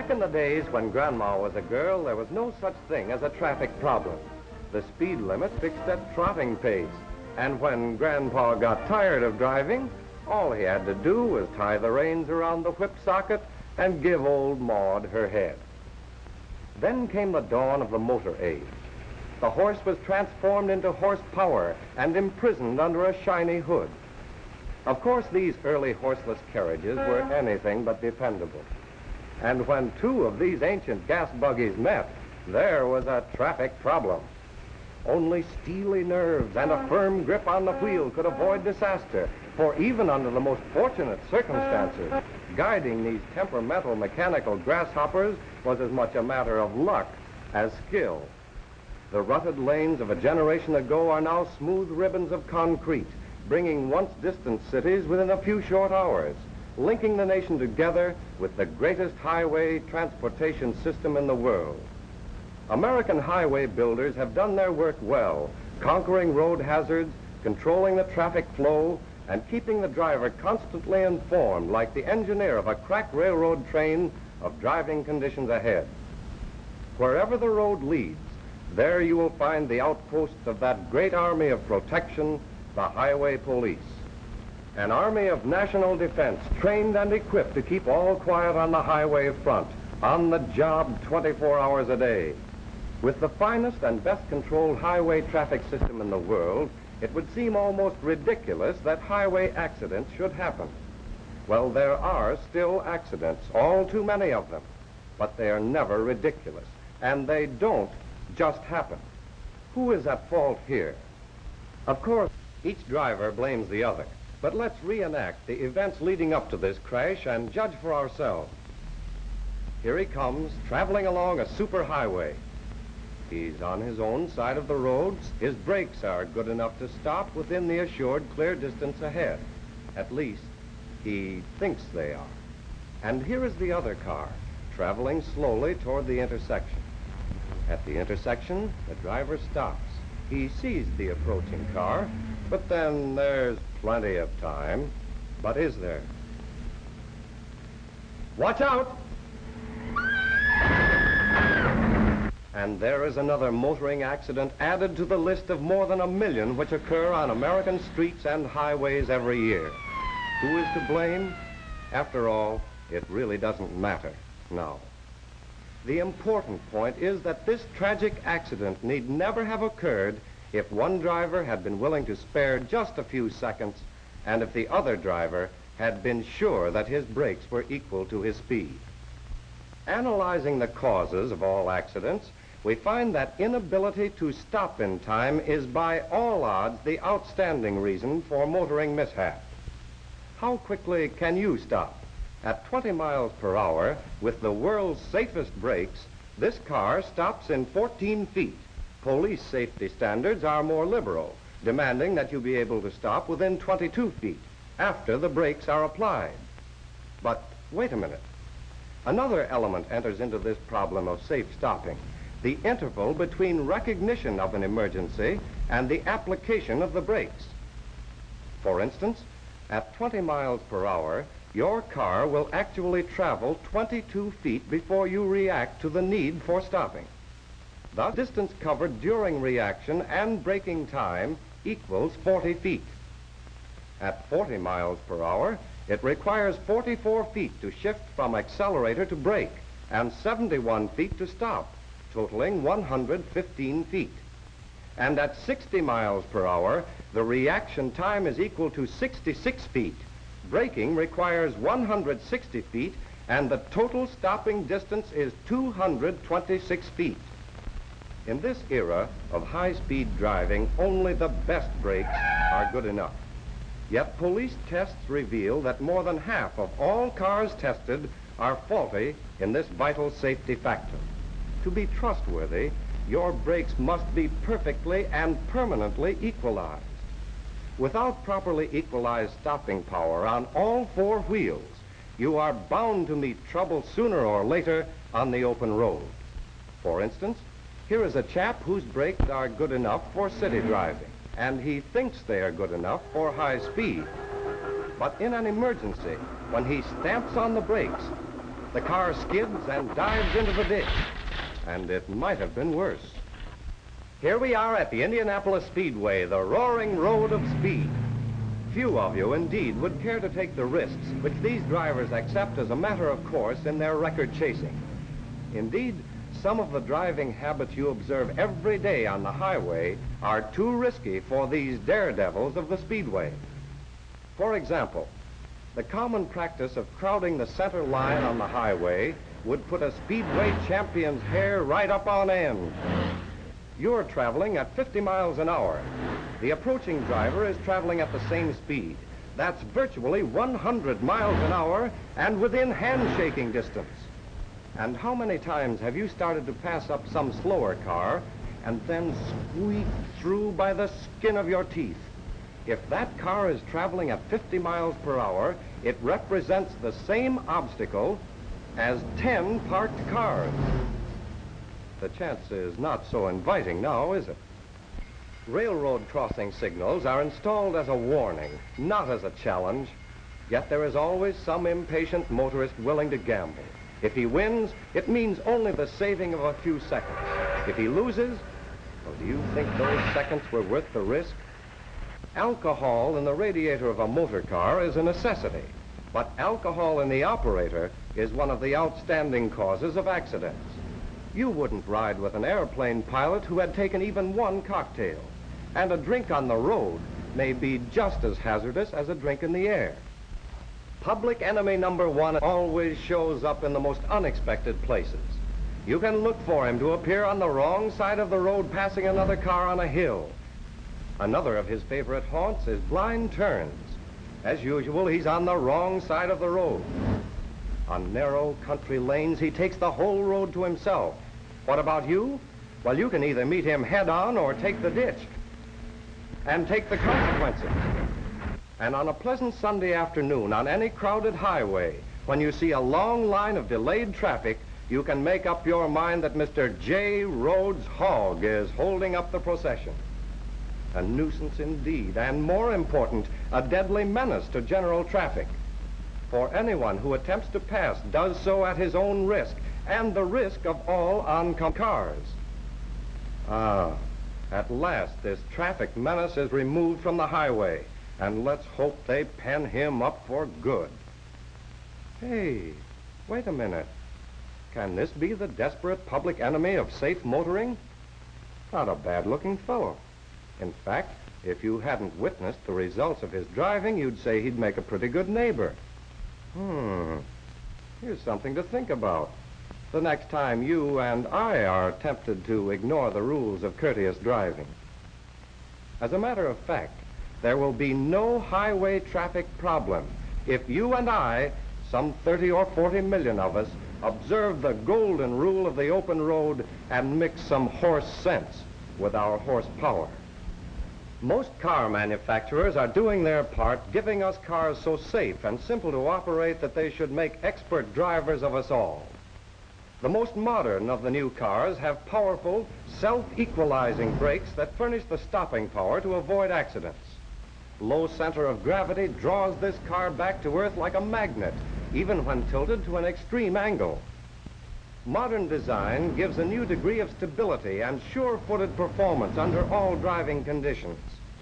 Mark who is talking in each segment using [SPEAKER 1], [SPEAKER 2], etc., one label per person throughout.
[SPEAKER 1] Back in the days when Grandma was a girl, there was no such thing as a traffic problem. The speed limit fixed at trotting pace. And when Grandpa got tired of driving, all he had to do was tie the reins around the whip socket and give old Maud her head. Then came the dawn of the motor age. The horse was transformed into horsepower and imprisoned under a shiny hood. Of course, these early horseless carriages were anything but dependable. And when two of these ancient gas buggies met, there was a traffic problem. Only steely nerves and a firm grip on the wheel could avoid disaster, for even under the most fortunate circumstances, guiding these temperamental mechanical grasshoppers was as much a matter of luck as skill. The rutted lanes of a generation ago are now smooth ribbons of concrete, bringing once distant cities within a few short hours, linking the nation together with the greatest highway transportation system in the world. American highway builders have done their work well, conquering road hazards, controlling the traffic flow, and keeping the driver constantly informed, like the engineer of a crack railroad train, of driving conditions ahead. Wherever the road leads, there you will find the outposts of that great army of protection, the highway police. An army of national defense, trained and equipped to keep all quiet on the highway front, on the job 24 hours a day. With the finest and best controlled highway traffic system in the world, it would seem almost ridiculous that highway accidents should happen. Well, there are still accidents, all too many of them, but they are never ridiculous, and they don't just happen. Who is at fault here? Of course, each driver blames the other, but let's reenact the events leading up to this crash and judge for ourselves. Here he comes, traveling along a superhighway. He's on his own side of the road. His brakes are good enough to stop within the assured clear distance ahead. At least, he thinks they are. And here is the other car, traveling slowly toward the intersection. At the intersection, the driver stops. He sees the approaching car, but then there's plenty of time. But is there? Watch out! And there is another motoring accident added to the list of more than 1 million which occur on American streets and highways every year. Who is to blame? After all, it really doesn't matter, no. The important point is that this tragic accident need never have occurred if one driver had been willing to spare just a few seconds and if the other driver had been sure that his brakes were equal to his speed. Analyzing the causes of all accidents, we find that inability to stop in time is by all odds the outstanding reason for motoring mishap. How quickly can you stop? At 20 miles per hour, with the world's safest brakes, this car stops in 14 feet. Police safety standards are more liberal, demanding that you be able to stop within 22 feet after the brakes are applied. But wait a minute. Another element enters into this problem of safe stopping, the interval between recognition of an emergency and the application of the brakes. For instance, at 20 miles per hour, your car will actually travel 22 feet before you react to the need for stopping. The distance covered during reaction and braking time equals 40 feet. At 40 miles per hour, it requires 44 feet to shift from accelerator to brake and 71 feet to stop, totaling 115 feet. And at 60 miles per hour, the reaction time is equal to 66 feet. Braking requires 160 feet, and the total stopping distance is 226 feet. In this era of high-speed driving, only the best brakes are good enough. Yet police tests reveal that more than half of all cars tested are faulty in this vital safety factor. To be trustworthy, your brakes must be perfectly and permanently equalized. Without properly equalized stopping power on all four wheels, you are bound to meet trouble sooner or later on the open road. For instance, here is a chap whose brakes are good enough for city driving, and he thinks they are good enough for high speed. But in an emergency, when he stamps on the brakes, the car skids and dives into the ditch. And it might have been worse. Here we are at the Indianapolis Speedway, the roaring road of speed. Few of you, indeed, would care to take the risks which these drivers accept as a matter of course in their record chasing. Indeed, some of the driving habits you observe every day on the highway are too risky for these daredevils of the Speedway. For example, the common practice of crowding the center line on the highway would put a Speedway champion's hair right up on end. You're traveling at 50 miles an hour. The approaching driver is traveling at the same speed. That's virtually 100 miles an hour and within handshaking distance. And how many times have you started to pass up some slower car and then squeaked through by the skin of your teeth? If that car is traveling at 50 miles per hour, it represents the same obstacle as 10 parked cars. The chance is not so inviting now, is it? Railroad crossing signals are installed as a warning, not as a challenge. Yet there is always some impatient motorist willing to gamble. If he wins, it means only the saving of a few seconds. If he loses, well, do you think those seconds were worth the risk? Alcohol in the radiator of a motor car is a necessity, but alcohol in the operator is one of the outstanding causes of accidents. You wouldn't ride with an airplane pilot who had taken even one cocktail, and a drink on the road may be just as hazardous as a drink in the air. Public enemy number one always shows up in the most unexpected places. You can look for him to appear on the wrong side of the road passing another car on a hill. Another of his favorite haunts is blind turns. As usual, he's on the wrong side of the road. On narrow country lanes, he takes the whole road to himself. What about you? Well, you can either meet him head-on or take the ditch and take the consequences. And on a pleasant Sunday afternoon on any crowded highway, when you see a long line of delayed traffic, you can make up your mind that Mr. J. Rhodes Hogg is holding up the procession. A nuisance indeed, and more important, a deadly menace to general traffic. For anyone who attempts to pass does so at his own risk, and the risk of all oncoming cars. At last this traffic menace is removed from the highway, and let's hope they pen him up for good. Hey, wait a minute. Can this be the desperate public enemy of safe motoring? Not a bad-looking fellow. In fact, if you hadn't witnessed the results of his driving, you'd say he'd make a pretty good neighbor. Here's something to think about the next time you and I are tempted to ignore the rules of courteous driving. As a matter of fact, there will be no highway traffic problem if you and I, some 30 or 40 million of us, observe the golden rule of the open road and mix some horse sense with our horsepower. Most car manufacturers are doing their part, giving us cars so safe and simple to operate that they should make expert drivers of us all. The most modern of the new cars have powerful, self-equalizing brakes that furnish the stopping power to avoid accidents. Low center of gravity draws this car back to Earth like a magnet, even when tilted to an extreme angle. Modern design gives a new degree of stability and sure-footed performance under all driving conditions.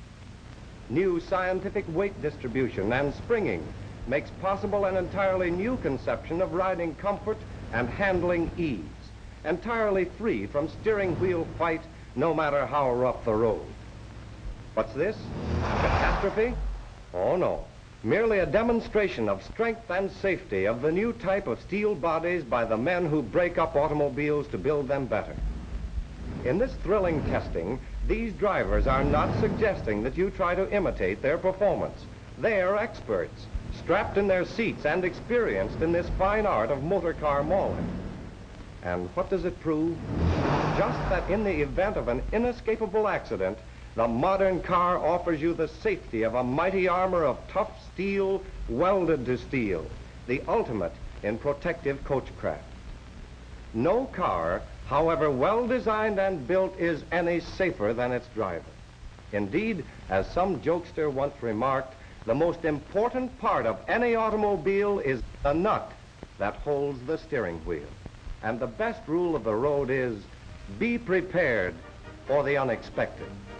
[SPEAKER 1] New scientific weight distribution and springing makes possible an entirely new conception of riding comfort and handling ease, entirely free from steering wheel fight no matter how rough the road. What's this? Catastrophe? Oh no. Merely a demonstration of strength and safety of the new type of steel bodies by the men who break up automobiles to build them better. In this thrilling testing, these drivers are not suggesting that you try to imitate their performance. They are experts, strapped in their seats and experienced in this fine art of motor car mauling. And what does it prove? Just that in the event of an inescapable accident, the modern car offers you the safety of a mighty armor of tough steel welded to steel, the ultimate in protective coachcraft. No car, however well designed and built, is any safer than its driver. Indeed, as some jokester once remarked, the most important part of any automobile is the nut, that holds the steering wheel. And the best rule of the road is be prepared for the unexpected.